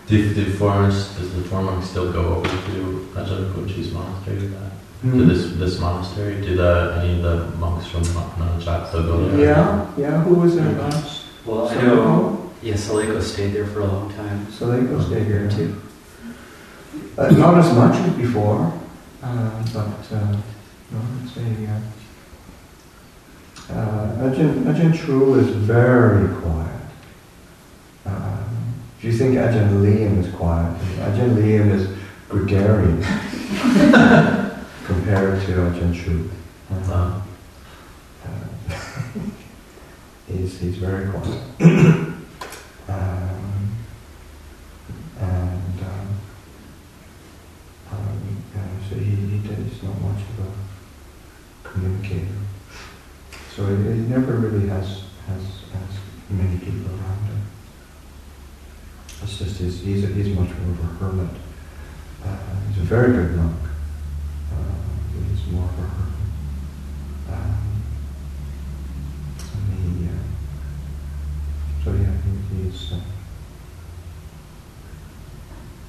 Does the foreign monks still go over to Ajahn Kochi's monastery? To this monastery? Do any of the monks from Nanachat still go there? Yeah. Who was there last? Well, I know. Yeah, Saleko stayed there for a long time. Saleko stayed there too. Not as much as before, but no, I'd say Ajahn Chul is very quiet. If you think Ajahn Liam is quiet, Ajahn Liam is gregarious compared to Ajahn Chul. He's very quiet. So he's not much of a communicator. So he never really has many people around him. It's just he's much more of a hermit. He's a very good monk. He's more of a hermit. He's